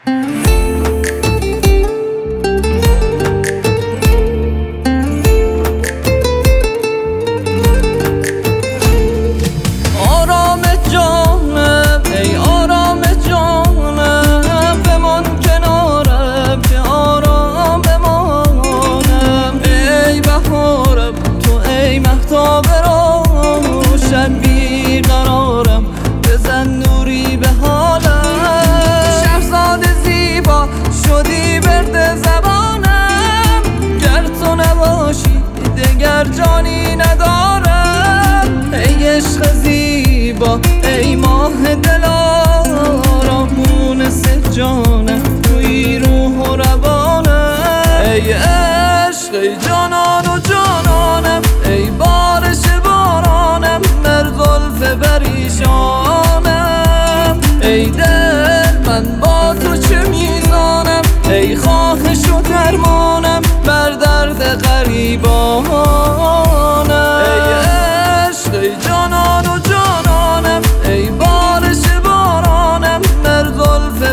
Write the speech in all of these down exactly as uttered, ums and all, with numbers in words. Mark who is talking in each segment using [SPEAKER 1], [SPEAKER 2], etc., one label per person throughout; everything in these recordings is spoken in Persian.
[SPEAKER 1] آرام جانم ای آرام جانم، بمان کنارم که آرام بمانم. ای بهارم تو ای مهتاب روشن، بیقرارم بزن نوری به حالم. شهرزاد زیبا شدی برد زبانم، گر تو نباشی دگر جانی ندارم. ای عشق زیبا ای ماه دلارام، مونس جانم توی روح و روانم. ای عشق ای جانان و جانانم، ای بارش بارانم در زلف پریشانم. ای دل من با تو چه میزانم، ای خواهش و درمانم بر درد غریبانم. ای عشق ای جانان و جانانم، ای بارش بارانم در زلف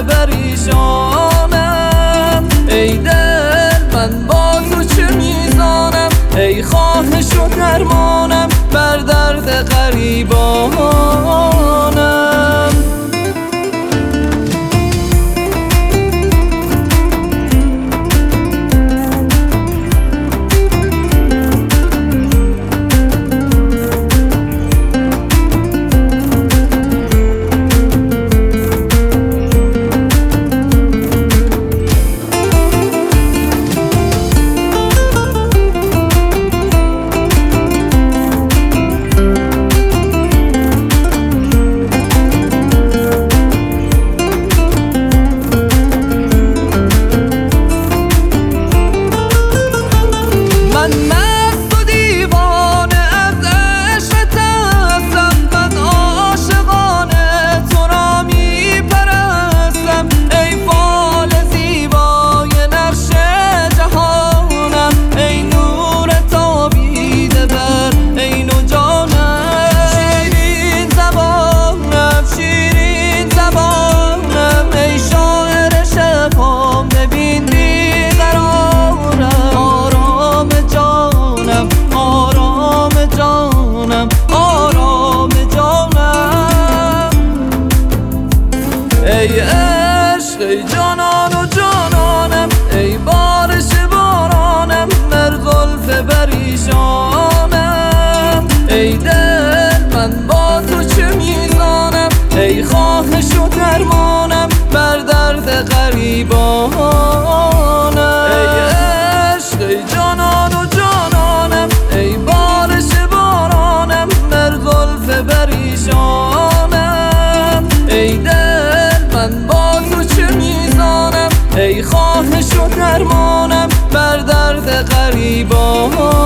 [SPEAKER 1] پریشانم. ای دل من با تو چه میزانم، ای خواهش و درمانم بر درد غریبانم. من مست و دیوانه از عشقت هستم، من عاشقانه تو را می پرستم. ای فال زیبای نقش جهانم، ای نور تابیده بر عین و جانم. شیرین زبانم شیرین زبانم، ای شاعر شبام ببین بیقرارم. آرام جانم آرام جانم آرام جانم. ای عشق ای جانان و جانانم، ای بارش بارانم در زلف پریشانم. ای دل من با تو چه میزانم، ای خواهش و درمانم بر درد غریبانم. ای عشق ای جانان و جانانم، ای بارش بارانم در زلف پریشانم. ای دل من با تو چه میزانم، ای خواهش و درمانم بر درد غریبانم.